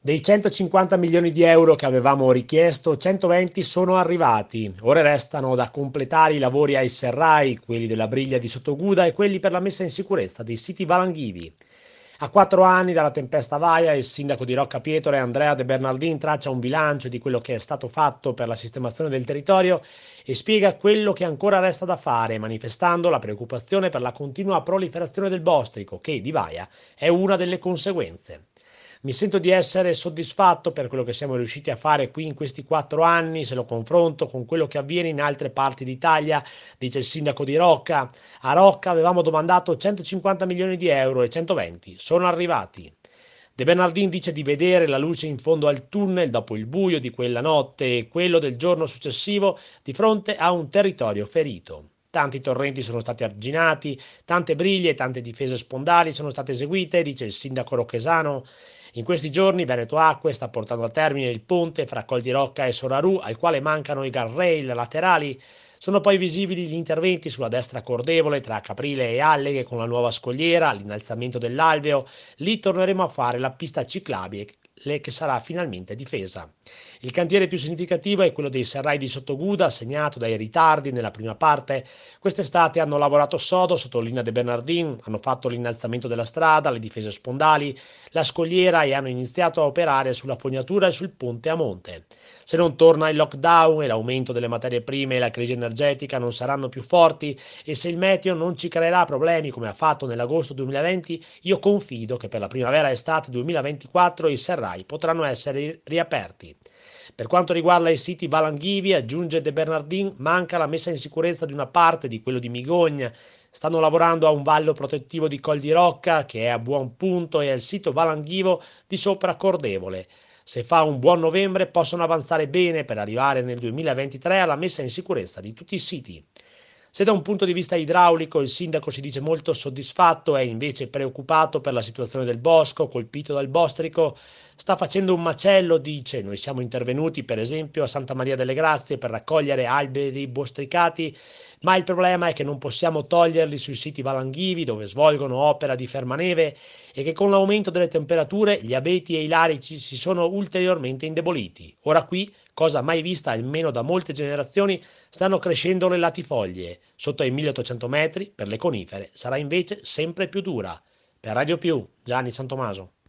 Dei 150 milioni di euro che avevamo richiesto, 120 sono arrivati. Ora restano da completare i lavori ai serrai, quelli della briglia di Sottoguda e quelli per la messa in sicurezza dei siti valanghivi. A 4 anni dalla tempesta Vaia, il sindaco di Rocca Pietore, Andrea De Bernardin, traccia un bilancio di quello che è stato fatto per la sistemazione del territorio e spiega quello che ancora resta da fare, manifestando la preoccupazione per la continua proliferazione del bostrico, che di Vaia è una delle conseguenze. Mi sento di essere soddisfatto per quello che siamo riusciti a fare qui in questi 4 anni, se lo confronto con quello che avviene in altre parti d'Italia, dice il sindaco di Rocca. A Rocca avevamo domandato 150 milioni di euro e 120 sono arrivati. De Bernardin dice di vedere la luce in fondo al tunnel dopo il buio di quella notte e quello del giorno successivo di fronte a un territorio ferito. Tanti torrenti sono stati arginati, tante briglie e tante difese spondali sono state eseguite, dice il sindaco rocchesano. In questi giorni Veneto Acque sta portando a termine il ponte fra Col di Rocca e Sorarù, al quale mancano i guardrail laterali. Sono poi visibili gli interventi sulla destra cordevole tra Caprile e Alleghe con la nuova scogliera, l'innalzamento dell'alveo. Lì torneremo a fare la pista ciclabile che sarà finalmente difesa. Il cantiere più significativo è quello dei serrai di Sottoguda, segnato dai ritardi nella prima parte. Quest'estate hanno lavorato sodo, sottolinea De Bernardin, hanno fatto l'innalzamento della strada, le difese spondali, la scogliera e hanno iniziato a operare sulla fognatura e sul ponte a monte. Se non torna il lockdown e l'aumento delle materie prime e la crisi energetica non saranno più forti e se il meteo non ci creerà problemi come ha fatto nell'agosto 2020, io confido che per la primavera-estate 2024 i serrai potranno essere riaperti. Per quanto riguarda i siti valanghivi, aggiunge De Bernardin, manca la messa in sicurezza di una parte di quello di Migogna. Stanno lavorando a un vallo protettivo di Col di Rocca che è a buon punto e al sito valanghivo di Sopra Cordevole. Se fa un buon novembre possono avanzare bene per arrivare nel 2023 alla messa in sicurezza di tutti i siti. Se da un punto di vista idraulico il sindaco si dice molto soddisfatto, è invece preoccupato per la situazione del bosco colpito dal bostrico, sta facendo un macello, dice. Noi siamo intervenuti per esempio a Santa Maria delle Grazie per raccogliere alberi bostricati, ma il problema è che non possiamo toglierli sui siti valanghivi dove svolgono opera di fermaneve e che con l'aumento delle temperature gli abeti e i larici si sono ulteriormente indeboliti. Ora qui, cosa mai vista almeno da molte generazioni, stanno crescendo le latifoglie. Sotto ai 1800 metri, per le conifere, sarà invece sempre più dura. Per Radio Più, Gianni Santomaso.